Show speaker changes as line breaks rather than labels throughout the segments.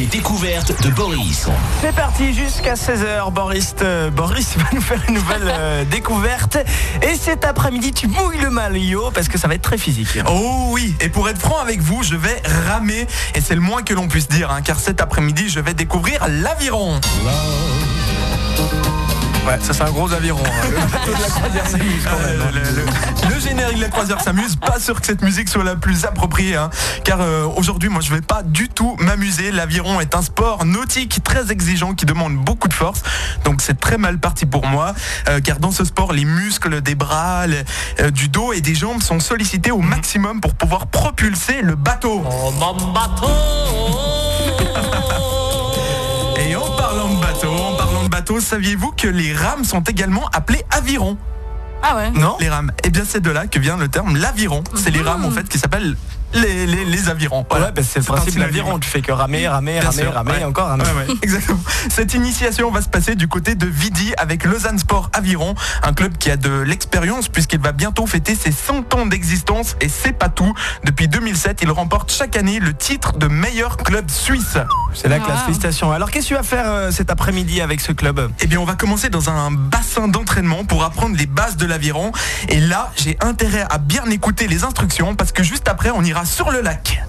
découvertes de Boris.
C'est parti jusqu'à 16h. Boris va nous faire une nouvelle découverte. Et cet après-midi, tu mouilles le maillot parce que ça va être très physique.
Oh oui, et pour être franc avec vous, je vais ramer. Et c'est le moins que l'on puisse dire, car cet après-midi, je vais découvrir l'aviron. Ouais, ça c'est un gros aviron. Le bateau de la croisière s'amuse quand même. Le générique de la croisière s'amuse. Pas sûr que cette musique soit la plus appropriée, car aujourd'hui, moi, je vais pas du tout m'amuser. L'aviron est un sport nautique très exigeant qui demande beaucoup de force. Donc c'est très mal parti pour moi, car dans ce sport, les muscles des bras, du dos et des jambes sont sollicités au maximum pour pouvoir propulser le bateau.
Oh, mon bateau.
Et en parlant de bateau, saviez-vous que les rames sont également appelées avirons?
Ah ouais.
Non, les rames. Eh bien, c'est de là que vient le terme l'aviron. C'est les rames en fait qui s'appellent les avirons.
Voilà, c'est le principe de l'aviron. Tu fais que ramer, et encore ramer.
Ouais, exactement. Cette initiation va se passer du côté de Vidi avec Lausanne Sport Aviron, un club qui a de l'expérience puisqu'il va bientôt fêter ses 100 ans d'existence. Et c'est pas tout. Depuis 2007, il remporte chaque année le titre de meilleur club suisse.
C'est la classe, félicitations. Alors qu'est-ce que tu vas faire cet après-midi avec ce club?
Eh bien, on va commencer dans un bassin d'entraînement pour apprendre les bases de l'aviron. Et là, j'ai intérêt à bien écouter les instructions parce que juste après, on ira sur le lac.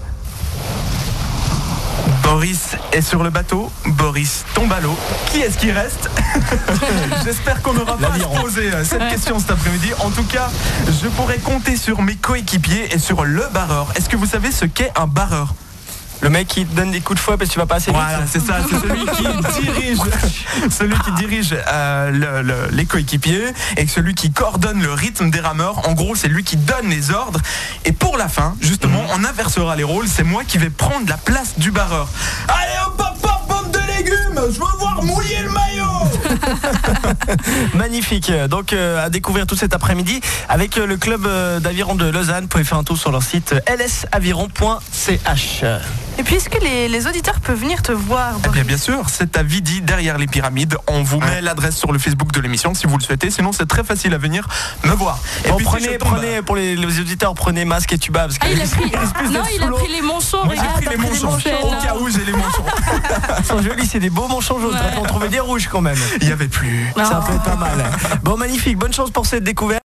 Boris est sur le bateau, Boris tombe à l'eau. Qui est-ce qui reste? J'espère qu'on n'aura pas à se poser cette question cet après-midi. En tout cas, je pourrais compter sur mes coéquipiers et sur le barreur. Est-ce que vous savez ce qu'est un barreur?
Le mec qui te donne des coups de fouet parce que tu vas pas assez vite.
Voilà, c'est ça, c'est celui qui dirige les coéquipiers et celui qui coordonne le rythme des rameurs. En gros, c'est lui qui donne les ordres. Et pour la fin, justement, on inversera les rôles. C'est moi qui vais prendre la place du barreur. Allez hop, hop, hop, pomme de légumes, je veux voir mouiller le maillot.
Magnifique. Donc à découvrir tout cet après-midi avec le club d'aviron de Lausanne. Vous pouvez faire un tour sur leur site lsaviron.ch.
Et puis est-ce que les auditeurs peuvent venir te voir?
Eh bien sûr, c'est à Vidi, derrière les pyramides. On vous met l'adresse sur le Facebook de l'émission si vous le souhaitez. Sinon, c'est très facile à venir me voir. Et puis,
prenez pour les auditeurs, prenez masque et tuba. Parce
il a pris les manchons.
Moi, j'ai pris les manchons. Au cas où, j'ai les manchons.
Ils sont jolis, c'est des beaux manchons jaunes. On trouvait des rouges quand même.
Il n'y avait plus.
Ça peut être pas mal. Bon, magnifique. Bonne chance pour cette découverte.